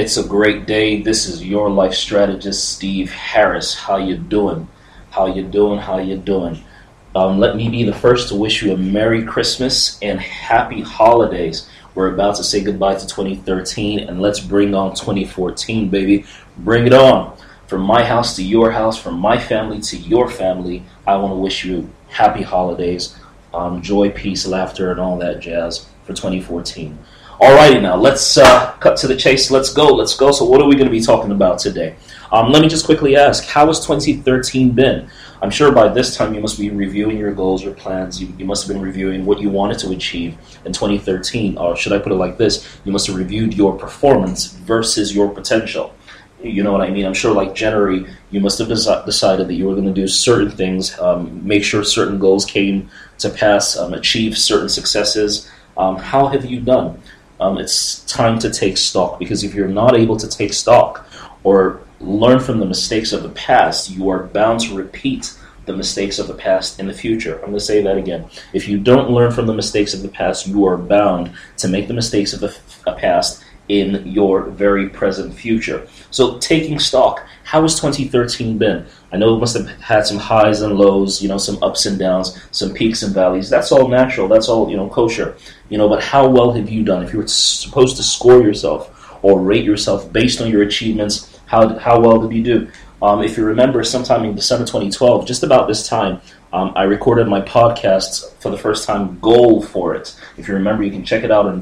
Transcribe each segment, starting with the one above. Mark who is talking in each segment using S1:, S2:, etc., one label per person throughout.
S1: It's a great day. This is your life strategist, Steve Harris. How you doing? How you doing? How you doing? Let me be the first to wish you a Merry Christmas and Happy Holidays. We're about to say goodbye to 2013, and let's bring on 2014, baby. Bring it on. From my house to your house, from my family to your family, I want to wish you happy holidays, joy, peace, laughter, and all that jazz for 2014. Alrighty now, let's cut to the chase. Let's go. So what are we going to be talking about today? Let me just quickly ask, how has 2013 been? I'm sure by this time you must be reviewing your goals, your plans. You must have been reviewing what you wanted to achieve in 2013. Or should I put it like this? You must have reviewed your performance versus your potential. You know what I mean? I'm sure like January, you must have decided that you were going to do certain things, make sure certain goals came to pass, achieve certain successes. How have you done? It's time to take stock, because if you're not able to take stock or learn from the mistakes of the past, you are bound to repeat the mistakes of the past in the future. I'm going to say that again. If you don't learn from the mistakes of the past, you are bound to make the mistakes of the past in your very present future. So taking stock, how has 2013 been? I know it must have had some highs and lows, some ups and downs, some peaks and valleys. That's all natural. That's all, kosher. But how well have you done? If you were supposed to score yourself or rate yourself based on your achievements, how well did you do? If you remember, sometime in December 2012, just about this time, I recorded my podcast for the first time, Goal for It. If you remember, you can check it out on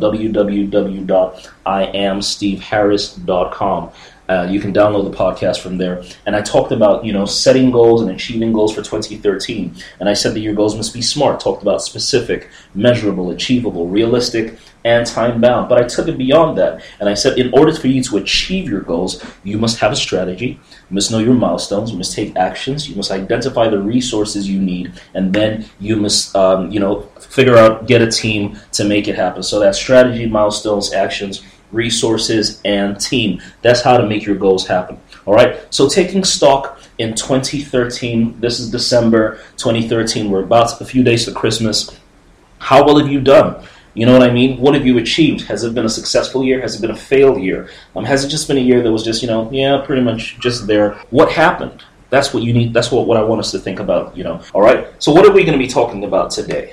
S1: www.iamsteveharris.com. You can download the podcast from there. And I talked about, setting goals and achieving goals for 2013. And I said that your goals must be SMART. Talked about specific, measurable, achievable, realistic, and time-bound. But I took it beyond that. And I said, in order for you to achieve your goals, you must have a strategy. You must know your milestones. You must take actions. You must identify the resources you need. And then you must, figure out, get a team to make it happen. So that's strategy, milestones, actions, resources, and team. That's how to make your goals happen. All right. So taking stock in 2013, this is December 2013. We're about a few days to Christmas. How well have you done? You know what I mean? What have you achieved? Has it been a successful year? Has it been a failed year? Has it just been a year that was just, pretty much just there? What happened? That's what you need. That's what I want us to think about, All right. So what are we going to be talking about today?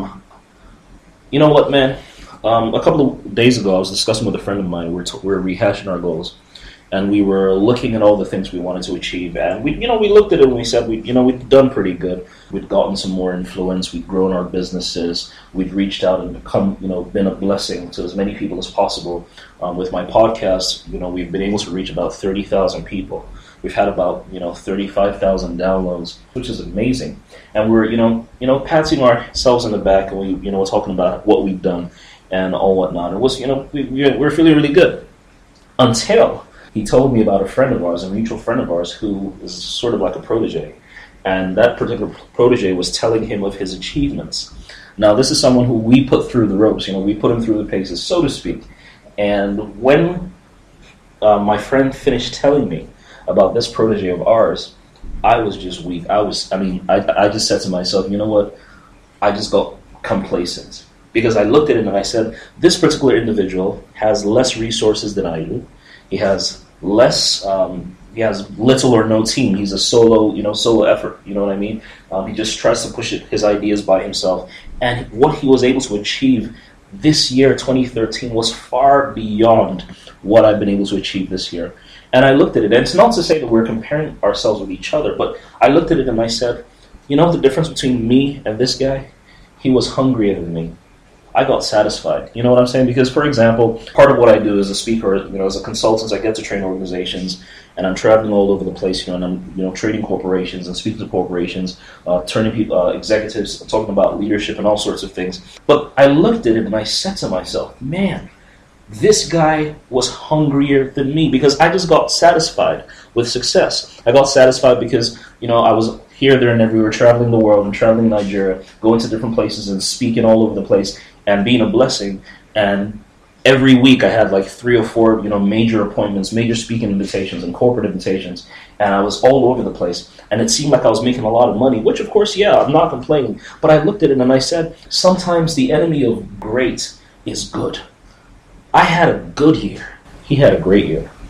S1: You know what, man? A couple of days ago, I was discussing with a friend of mine. We were rehashing our goals, and we were looking at all the things we wanted to achieve. And we looked at it and we said, we'd done pretty good. We'd gotten some more influence. We'd grown our businesses. We'd reached out and become, been a blessing to as many people as possible. With my podcast, we've been able to reach about 30,000 people. We've had about, 35,000 downloads, which is amazing. And we're, patting ourselves on the back, and we're talking about what we've done and all whatnot. It was, we're feeling really good. Until he told me about a friend of ours, a mutual friend of ours, who is sort of like a protege. And that particular protege was telling him of his achievements. Now, this is someone who we put through the ropes. We put him through the paces, so to speak. And when my friend finished telling me about this protege of ours, I was just weak. I just said to myself, you know what? I just got complacent. Because I looked at it and I said, this particular individual has less resources than I do. He has he has little or no team. He's a solo effort. You know what I mean? He just tries to push his ideas by himself. And what he was able to achieve this year, 2013, was far beyond what I've been able to achieve this year. And I looked at it, and it's not to say that we're comparing ourselves with each other, but I looked at it and I said, the difference between me and this guy? He was hungrier than me. I got satisfied. You know what I'm saying? Because, for example, part of what I do as a speaker, as a consultant, I get to train organizations, and I'm traveling all over the place, and I'm training corporations and speaking to corporations, turning people, executives, talking about leadership and all sorts of things. But I looked at it and I said to myself, man, this guy was hungrier than me, because I just got satisfied with success. I got satisfied because, I was here, there, and everywhere, traveling the world and traveling Nigeria, going to different places and speaking all over the place and being a blessing. And every week I had like 3 or 4, major appointments, major speaking invitations and corporate invitations. And I was all over the place. And it seemed like I was making a lot of money, which of course, yeah, I'm not complaining. But I looked at it and I said, sometimes the enemy of great is good. I had a good year. He had a great year.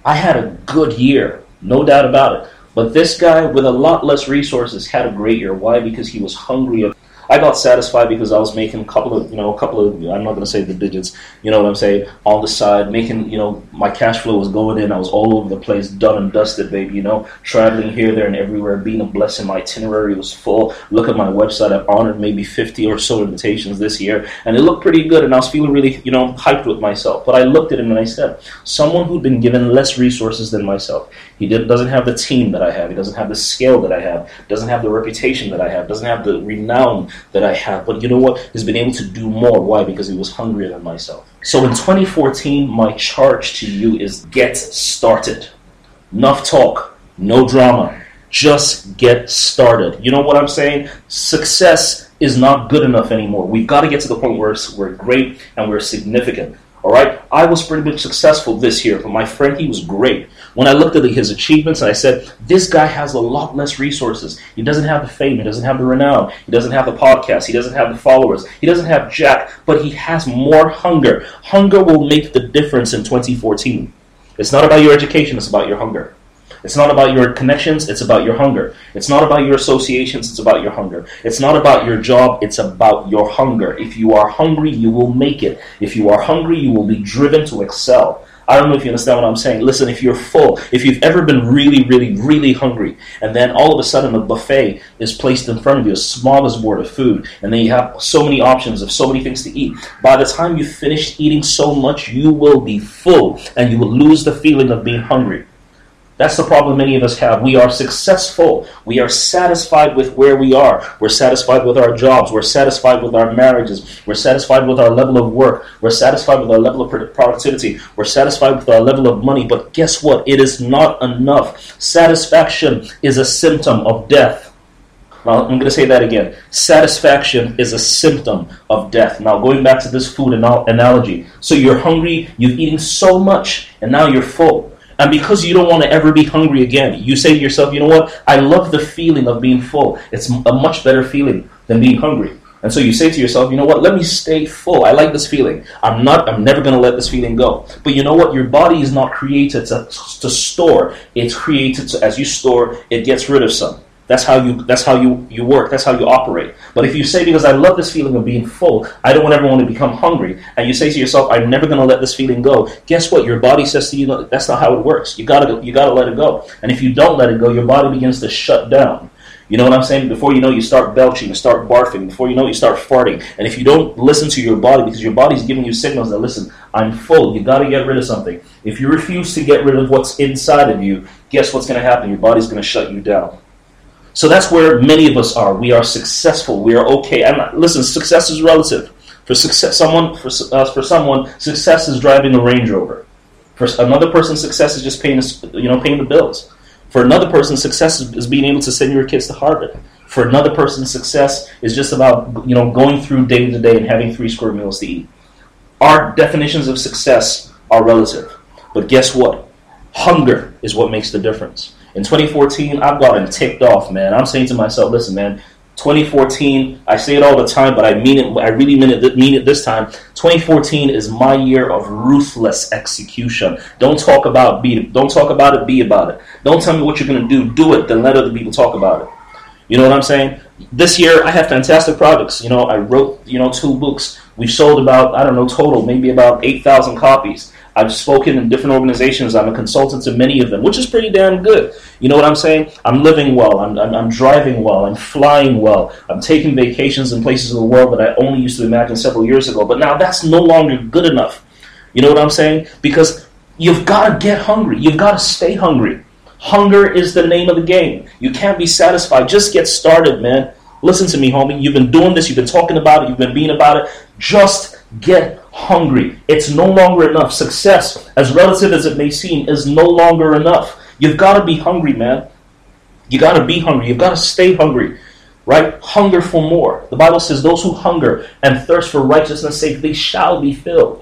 S1: I had a good year, no doubt about it. But this guy with a lot less resources had a great year. Why? Because he was hungry. I got satisfied because I was making a couple of, I'm not going to say the digits, you know what I'm saying, on the side, making, my cash flow was going in. I was all over the place, done and dusted, baby, traveling here, there, and everywhere, being a blessing. My itinerary was full. Look at my website. I've honored maybe 50 or so invitations this year, and it looked pretty good, and I was feeling really, hyped with myself. But I looked at him and I said, someone who'd been given less resources than myself, doesn't have the team that I have, he doesn't have the scale that I have, doesn't have the reputation that I have, doesn't have the renown that I have, but you know what? He's been able to do more. Why? Because he was hungrier than myself. So in 2014, my charge to you is get started. Enough talk, no drama. Just get started. You know what I'm saying? Success is not good enough anymore. We've got to get to the point where we're great and we're significant. All right? I was pretty much successful this year, but my friend, he was great. When I looked at his achievements, and I said, this guy has a lot less resources. He doesn't have the fame. He doesn't have the renown. He doesn't have the podcast. He doesn't have the followers. He doesn't have jack, but he has more hunger. Hunger will make the difference in 2014. It's not about your education. It's about your hunger. It's not about your connections, it's about your hunger. It's not about your associations, it's about your hunger. It's not about your job, it's about your hunger. If you are hungry, you will make it. If you are hungry, you will be driven to excel. I don't know if you understand what I'm saying. Listen, if you're full, if you've ever been really, really, really hungry, and then all of a sudden a buffet is placed in front of you, a smorgasbord of food, and then you have so many options of so many things to eat, by the time you finish eating so much, you will be full, and you will lose the feeling of being hungry. That's the problem many of us have. We are successful. We are satisfied with where we are. We're satisfied with our jobs. We're satisfied with our marriages. We're satisfied with our level of work. We're satisfied with our level of productivity. We're satisfied with our level of money. But guess what? It is not enough. Satisfaction is a symptom of death. Now, I'm going to say that again. Satisfaction is a symptom of death. Now, going back to this food analogy. So you're hungry, you've eaten so much, and now you're full. And because you don't want to ever be hungry again, you say to yourself, you know what? I love the feeling of being full. It's a much better feeling than being hungry. And so you say to yourself, you know what? Let me stay full. I like this feeling. I'm never going to let this feeling go. But you know what? Your body is not created to store. It's created to, as you store, it gets rid of some. That's how you work. That's how you operate. But if you say, because I love this feeling of being full, I don't ever want to become hungry, and you say to yourself, I'm never going to let this feeling go, guess what? Your body says to you, that's not how it works. You gotta let it go. And if you don't let it go, your body begins to shut down. You know what I'm saying? Before you know, you start belching, you start barfing. Before you know, you start farting. And if you don't listen to your body, because your body's giving you signals that, listen, I'm full, you got to get rid of something. If you refuse to get rid of what's inside of you, guess what's going to happen? Your body's going to shut you down. So that's where many of us are. We are successful. We are okay. And listen, success is relative. For someone, success is driving a Range Rover. For another person, success is just paying the bills. For another person, success is being able to send your kids to Harvard. For another person, success is just about going through day to day and having 3 square meals to eat. Our definitions of success are relative. But guess what? Hunger is what makes the difference. In 2014, I've gotten ticked off, man. I'm saying to myself, listen, man, 2014, I say it all the time, but I mean it. I really mean it this time. 2014 is my year of ruthless execution. Don't talk about it. Don't talk about it. Be about it. Don't tell me what you're going to do. Do it. Then let other people talk about it. You know what I'm saying? This year, I have fantastic projects. I wrote, 2 books. We've sold about, total, maybe about 8,000 copies. I've spoken in different organizations. I'm a consultant to many of them, which is pretty damn good. You know what I'm saying? I'm living well. I'm driving well. I'm flying well. I'm taking vacations in places of the world that I only used to imagine several years ago. But now that's no longer good enough. You know what I'm saying? Because you've got to get hungry. You've got to stay hungry. Hunger is the name of the game. You can't be satisfied. Just get started, man. Listen to me, homie. You've been doing this. You've been talking about it. You've been being about it. Just get hungry. It's no longer enough. Success, as relative as it may seem, is no longer enough. You've got to be hungry, man. You got to be hungry. You've got to stay hungry, right? Hunger for more. The Bible says those who hunger and thirst for righteousness' sake, they shall be filled.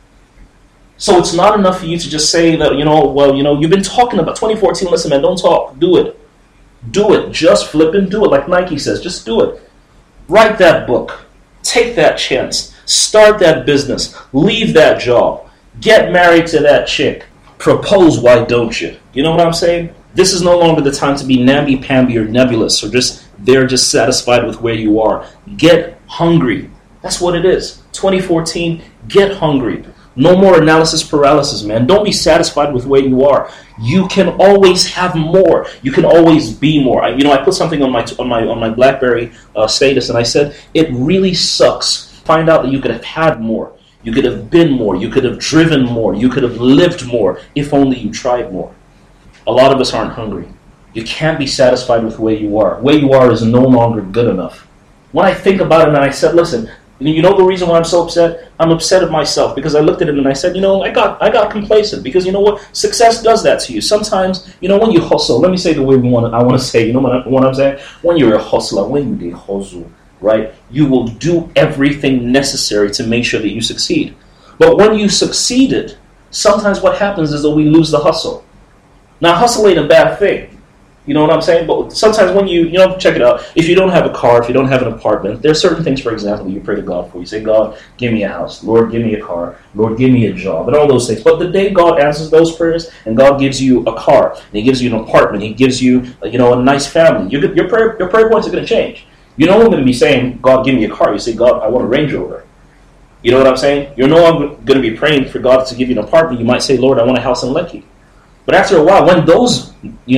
S1: So it's not enough for you to just say that, you've been talking about 2014. Listen, man, don't talk. Do it. Do it. Just flip and do it. Like Nike says, just do it. Write that book. Take that chance. Start that business. Leave that job. Get married to that chick. Propose, why don't you? You know what I'm saying? This is no longer the time to be namby-pamby or nebulous or just satisfied with where you are. Get hungry. That's what it is. 2014, get hungry. No more analysis paralysis, man. Don't be satisfied with where you are. You can always have more. You can always be more. I put something on my BlackBerry status, and I said it really sucks. Find out that you could have had more. You could have been more. You could have driven more. You could have lived more if only you tried more. A lot of us aren't hungry. You can't be satisfied with where you are. Where you are is no longer good enough. When I think about it, and I said, listen, you know the reason why I'm so upset? I'm upset at myself because I looked at it and I said, I got complacent because you know what? Success does that to you. Sometimes, when you hustle, let me say the way I want to say, what I'm saying? When you're a hustler, when you hustle, right? You will do everything necessary to make sure that you succeed. But when you succeeded, sometimes what happens is that we lose the hustle. Now, hustle ain't a bad thing. You know what I'm saying? But sometimes when check it out. If you don't have a car, if you don't have an apartment, there are certain things, for example, you pray to God for. You say, God, give me a house. Lord, give me a car. Lord, give me a job. And all those things. But the day God answers those prayers and God gives you a car, and He gives you an apartment, He gives you, a nice family, your prayer points are going to change. You're no longer going to be saying, God, give me a car. You say, God, I want a Range Rover. You know what I'm saying? You're no longer going to be praying for God to give you an apartment. You might say, Lord, I want a house in Lekki. But after a while, when those,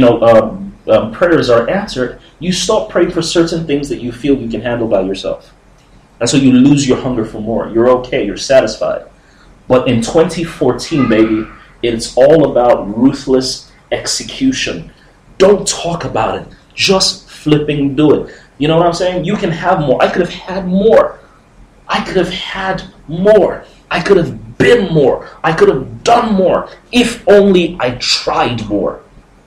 S1: prayers are answered, you stop praying for certain things that you feel you can handle by yourself. And so you lose your hunger for more. You're okay. You're satisfied. But in 2014, baby, it's all about ruthless execution. Don't talk about it. Just flipping do it. You know what I'm saying? You can have more. I could have had more. I could have had more. I could have been more. I could have done more if only I tried more.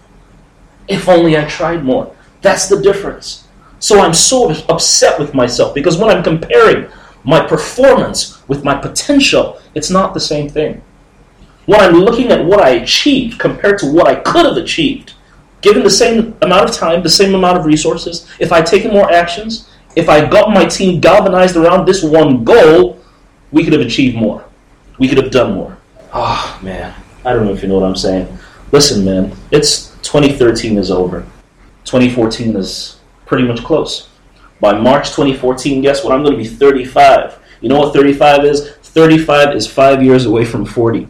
S1: If only I tried more. That's the difference. So I'm so upset with myself because when I'm comparing my performance with my potential, it's not the same thing. When I'm looking at what I achieved compared to what I could have achieved, given the same amount of time, the same amount of resources, if I'd taken more actions, if I got my team galvanized around this one goal, we could have achieved more. We could have done more. Oh, man. I don't know if you know what I'm saying. Listen, man. 2013 is over. 2014 is pretty much close. By March 2014, guess what? I'm going to be 35. You know what 35 is? 35 is 5 years away from 40.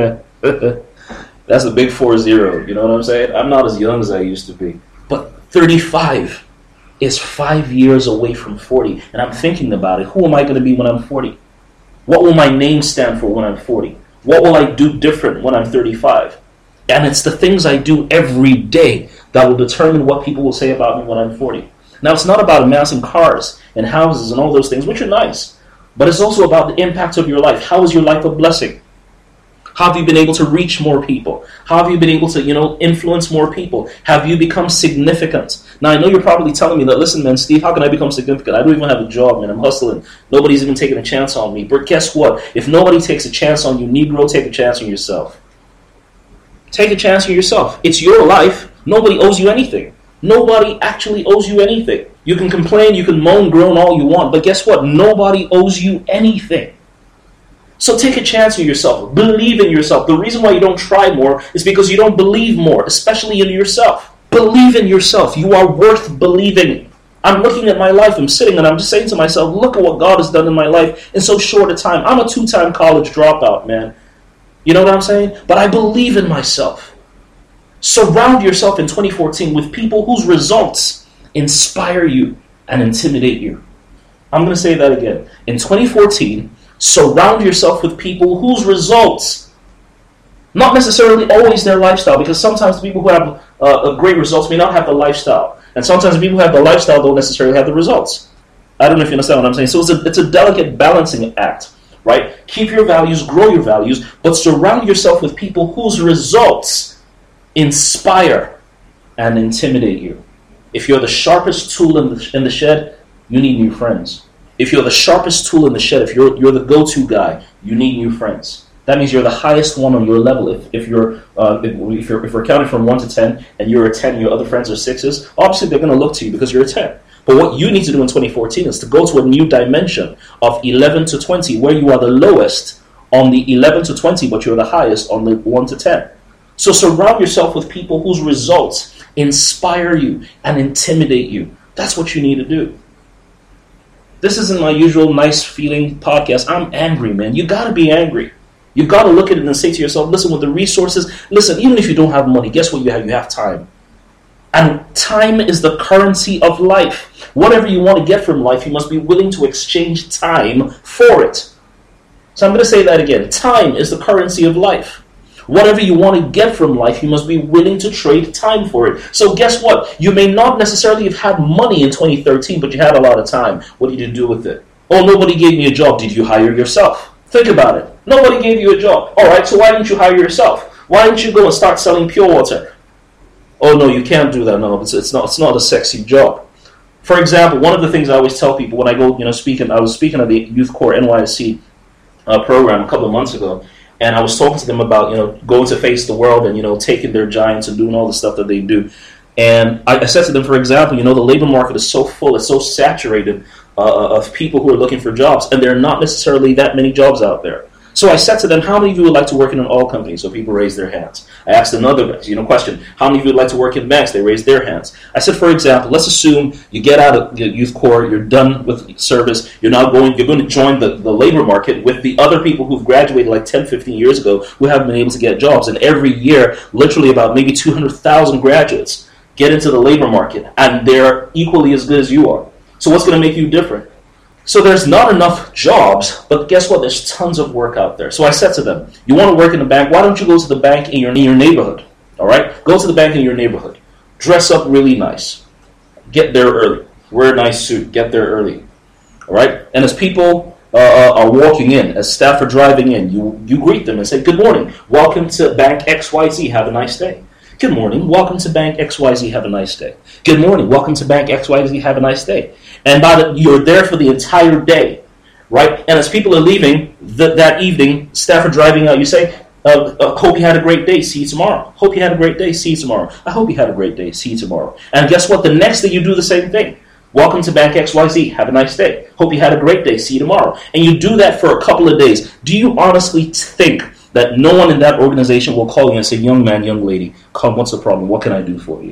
S1: That's a big 40. You know what I'm saying? I'm not as young as I used to be. But 35 is 5 years away from 40. And I'm thinking about it. Who am I going to be when I'm 40? What will my name stand for when I'm 40? What will I do different when I'm 35? And it's the things I do every day that will determine what people will say about me when I'm 40. Now, it's not about amassing cars and houses and all those things, which are nice. But it's also about the impact of your life. How is your life a blessing? How have you been able to reach more people? How have you been able to, influence more people? Have you become significant? Now, I know you're probably telling me that, listen, man, Steve, how can I become significant? I don't even have a job, man. I'm hustling. Nobody's even taking a chance on me. But guess what? If nobody takes a chance on you, Negro, take a chance on yourself. Take a chance on yourself. It's your life. Nobody owes you anything. Nobody actually owes you anything. You can complain, you can moan, groan all you want, but guess what? Nobody owes you anything. So take a chance on yourself. Believe in yourself. The reason why you don't try more is because you don't believe more, especially in yourself. Believe in yourself. You are worth believing. I'm looking at my life. I'm sitting and I'm just saying to myself, look at what God has done in my life in so short a time. I'm a 2-time college dropout, man. You know what I'm saying? But I believe in myself. Surround yourself in 2014 with people whose results inspire you and intimidate you. I'm going to say that again. In 2014, surround yourself with people whose results, not necessarily always their lifestyle, because sometimes the people who have great results may not have the lifestyle. And sometimes the people who have the lifestyle don't necessarily have the results. I don't know if you understand what I'm saying. So it's a delicate balancing act, right? Keep your values, grow your values, but surround yourself with people whose results inspire and intimidate you. If you're the sharpest tool in the shed, you need new friends. If you're the sharpest tool in the shed, if you're the go-to guy, you need new friends. That means you're the highest one on your level. If we're counting from 1 to 10, and you're a 10 and your other friends are 6s, obviously they're going to look to you because you're a 10. But what you need to do in 2014 is to go to a new dimension of 11 to 20, where you are the lowest on the 11 to 20, but you're the highest on the 1 to 10. So surround yourself with people whose results inspire you and intimidate you. That's what you need to do. This isn't my usual nice feeling podcast. I'm angry, man. You got to be angry. You've got to look at it and say to yourself, listen, with the resources, listen, even if you don't have money, guess what you have? You have time. And time is the currency of life. Whatever you want to get from life, you must be willing to exchange time for it. So I'm going to say that again. Time is the currency of life. Whatever you want to get from life, you must be willing to trade time for it. So guess what? You may not necessarily have had money in 2013, but you had a lot of time. What did you do with it? Oh, nobody gave me a job. Did you hire yourself? Think about it. Nobody gave you a job. All right, so why didn't you hire yourself? Why didn't you go and start selling pure water? Oh, no, you can't do that. No, it's not a sexy job. For example, one of the things I always tell people when I go, speaking, I was speaking at the Youth Corps NYSC program a couple of months ago, and I was talking to them about, going to face the world and, taking their giants and doing all the stuff that they do. And I said to them, for example, the labor market is so full, it's so saturated of people who are looking for jobs, and there are not necessarily that many jobs out there. So I said to them, how many of you would like to work in an oil company? So people raised their hands. I asked another question, how many of you would like to work in banks? They raised their hands. I said, for example, let's assume you get out of the Youth Corps, you're done with service, you're going to join the labor market with the other people who've graduated like 10, 15 years ago who haven't been able to get jobs. And every year, literally about maybe 200,000 graduates get into the labor market, and they're equally as good as you are. So what's going to make you different? So there's not enough jobs, but guess what? There's tons of work out there. So I said to them, you want to work in a bank? Why don't you go to the bank in your neighborhood? All right? Go to the bank in your neighborhood. Dress up really nice. Get there early. Wear a nice suit. Get there early. All right? And as people are walking in, as staff are driving in, you greet them and say, good morning. Welcome to Bank XYZ. Have a nice day. Good morning. Welcome to Bank XYZ. Have a nice day. Good morning. Welcome to Bank XYZ. Have a nice day. And you're there for the entire day, right? And as people are leaving that evening, staff are driving out. You say, hope you had a great day. See you tomorrow. Hope you had a great day. See you tomorrow. I hope you had a great day. See you tomorrow. And guess what? The next day you do the same thing. Welcome to Bank XYZ. Have a nice day. Hope you had a great day. See you tomorrow. And you do that for a couple of days. Do you honestly think that no one in that organization will call you and say, young man, young lady, come, what's the problem? What can I do for you?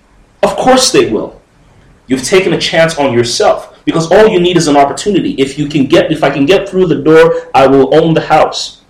S1: Of course they will. You've taken a chance on yourself because all you need is an opportunity. If I can get through the door, I will own the house.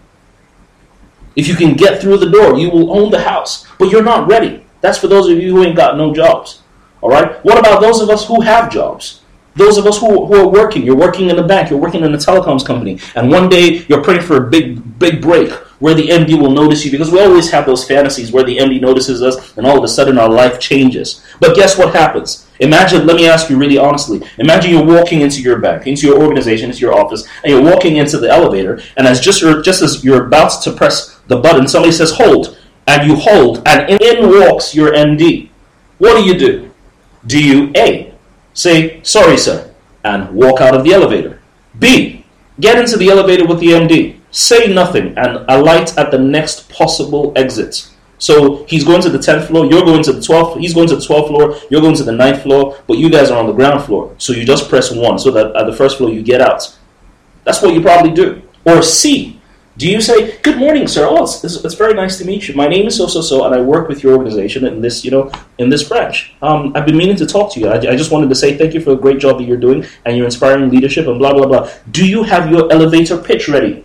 S1: If you can get through the door, you will own the house. But you're not ready. That's for those of you who ain't got no jobs. All right? What about those of us who have jobs? Those of us who are working. You're working in a bank. You're working in a telecoms company. And one day you're praying for a big break where the MD will notice you, because we always have those fantasies where the MD notices us and all of a sudden our life changes. But guess what happens? Imagine, let me ask you really honestly, imagine you're walking into your bank, into your organization, into your office, and you're walking into the elevator, and as you're about to press the button, somebody says, hold, and you hold, and in walks your MD. What do? Do you A, say, sorry sir, and walk out of the elevator? B, get into the elevator with the MD, say nothing, and alight at the next possible exit. So he's going to the 10th floor, you're going to the 12th, he's going to the 12th floor, you're going to the 9th floor, but you guys are on the ground floor. So you just press 1 so that at the first floor you get out. That's what you probably do. Or C, do you say, good morning, sir, it's very nice to meet you. My name is so-so-so, and I work with your organization in this, in this branch. I've been meaning to talk to you. I just wanted to say thank you for the great job that you're doing, and your inspiring leadership, and blah, blah, blah. Do you have your elevator pitch ready?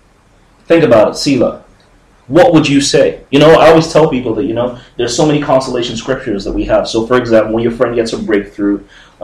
S1: Think about it, Sila. What would you say? I always tell people that, there's so many consolation scriptures that we have. So, for example, when your friend gets a breakthrough,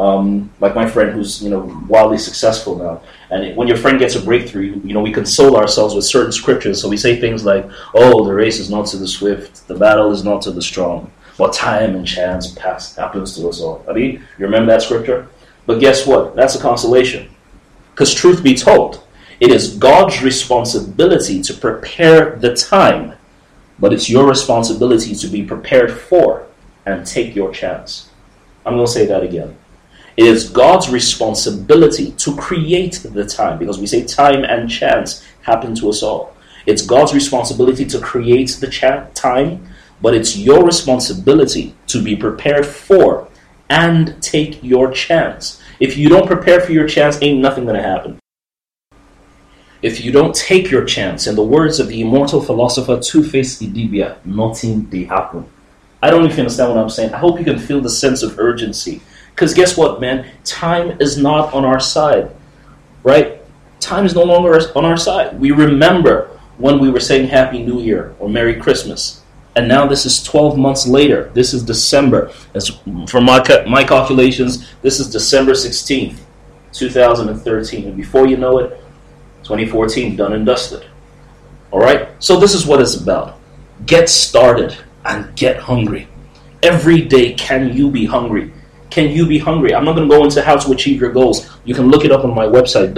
S1: like my friend who's, wildly successful now, and when your friend gets a breakthrough, we console ourselves with certain scriptures. So we say things like, oh, the race is not to the swift, the battle is not to the strong, but time and chance happens to us all. You remember that scripture? But guess what? That's a consolation. Because truth be told, it is God's responsibility to prepare the time, but it's your responsibility to be prepared for and take your chance. I'm going to say that again. It is God's responsibility to create the time, because we say time and chance happen to us all. It's God's responsibility to create the time, but it's your responsibility to be prepared for and take your chance. If you don't prepare for your chance, ain't nothing going to happen. If you don't take your chance, in the words of the immortal philosopher Two-Face Idibia, nothing will happen. I don't know if you understand what I'm saying. I hope you can feel the sense of urgency. Because guess what, man? Time is not on our side, right? Time is no longer on our side. We remember when we were saying Happy New Year or Merry Christmas. And now this is 12 months later. This is December. As from my calculations, this is December 16th, 2013. And before you know it, 2014, done and dusted. All right? So this is what it's about. Get started and get hungry. Every day, can you be hungry? Can you be hungry? I'm not going to go into how to achieve your goals. You can look it up on my website,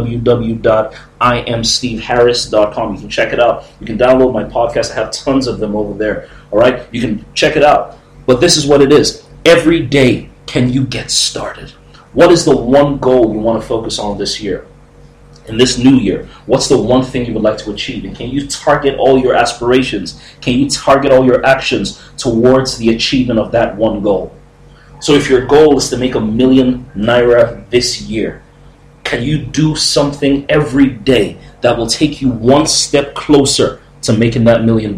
S1: www.imsteveharris.com. You can check it out. You can download my podcast. I have tons of them over there. All right? You can check it out. But this is what it is. Every day, can you get started? What is the one goal you want to focus on this year? In this new year, what's the one thing you would like to achieve? And can you target all your aspirations? Can you target all your actions towards the achievement of that one goal? So if your goal is to make ₦1 million this year, can you do something every day that will take you one step closer to making that $1 million?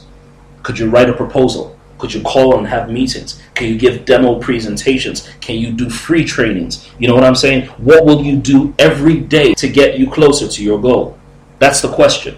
S1: Could you write a proposal? Could you call and have meetings? Can you give demo presentations? Can you do free trainings? You know what I'm saying? What will you do every day to get you closer to your goal? That's the question.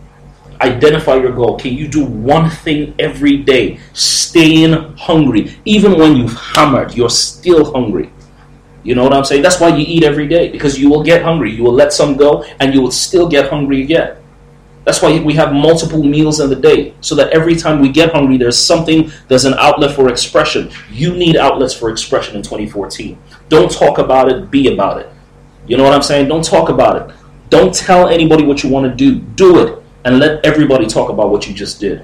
S1: Identify your goal. Can you do one thing every day? Staying hungry. Even when you've hammered, you're still hungry. You know what I'm saying? That's why you eat every day, because you will get hungry. You will let some go and you will still get hungry again. That's why we have multiple meals in the day, so that every time we get hungry, there's an outlet for expression. You need outlets for expression in 2014. Don't talk about it, be about it. You know what I'm saying? Don't talk about it. Don't tell anybody what you want to do. Do it. And let everybody talk about what you just did.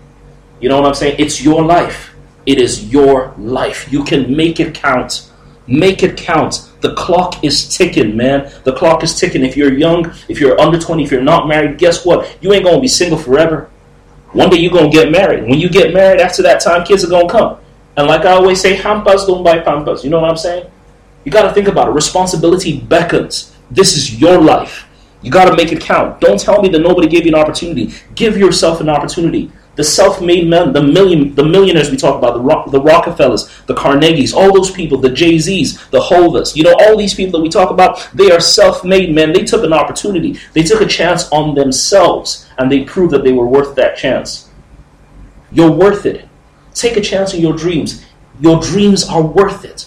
S1: You know what I'm saying? It's your life. It is your life. You can make it count. Make it count. The clock is ticking, man. The clock is ticking. If you're young, if you're under 20, if you're not married, guess what? You ain't going to be single forever. One day you're going to get married. When you get married, after that time, kids are going to come. And like I always say, hampas don't buy pampas. You know what I'm saying? You got to think about it. Responsibility beckons. This is your life. You got to make it count. Don't tell me that nobody gave you an opportunity. Give yourself an opportunity. The self-made men, the millionaires we talk about, the Rockefellers, the Carnegies, all those people, the Jay-Z's, the Hovas, all these people that we talk about, they are self-made men. They took an opportunity. They took a chance on themselves, and they proved that they were worth that chance. You're worth it. Take a chance on your dreams. Your dreams are worth it.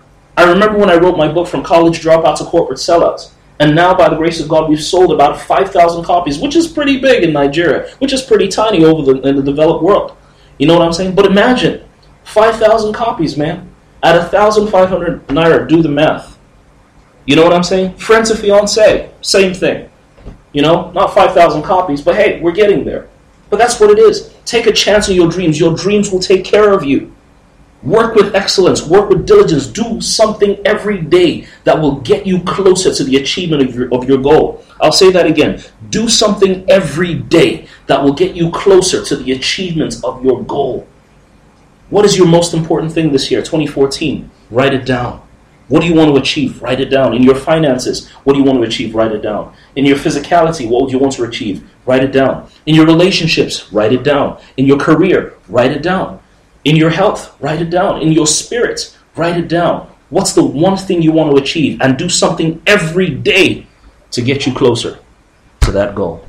S1: I remember when I wrote my book, From College Dropout to Corporate Sellouts. And now, by the grace of God, we've sold about 5,000 copies, which is pretty big in Nigeria, which is pretty tiny in the developed world. You know what I'm saying? But imagine, 5,000 copies, man. At 1,500 naira, do the math. You know what I'm saying? Friends to fiancé, same thing. Not 5,000 copies, but hey, we're getting there. But that's what it is. Take a chance on your dreams. Your dreams will take care of you. Work with excellence, work with diligence, do something every day that will get you closer to the achievement of your goal. I'll say that again. Do something every day that will get you closer to the achievement of your goal. What is your most important thing this year, 2014? Write it down. What do you want to achieve? Write it down. In your finances, what do you want to achieve? Write it down. In your physicality, what would you want to achieve? Write it down. In your relationships, write it down. In your career, write it down. In your health, write it down. In your spirit, write it down. What's the one thing you want to achieve? And do something every day to get you closer to that goal.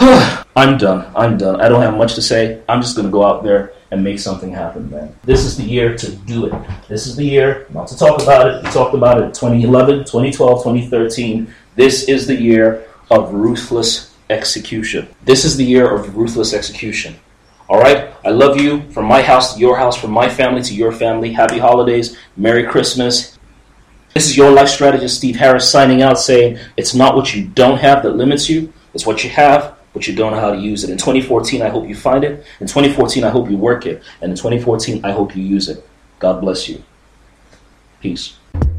S1: I'm done. I don't have much to say. I'm just going to go out there and make something happen, man. This is the year to do it. This is the year not to talk about it. We talked about it in 2011, 2012, 2013. This is the year of ruthless execution. This is the year of ruthless execution. All right? I love you. From my house to your house, from my family to your family. Happy holidays. Merry Christmas. This is your life strategist, Steve Harris, signing out saying, it's not what you don't have that limits you. It's what you have, but you don't know how to use it. In 2014, I hope you find it. In 2014, I hope you work it. And in 2014, I hope you use it. God bless you. Peace.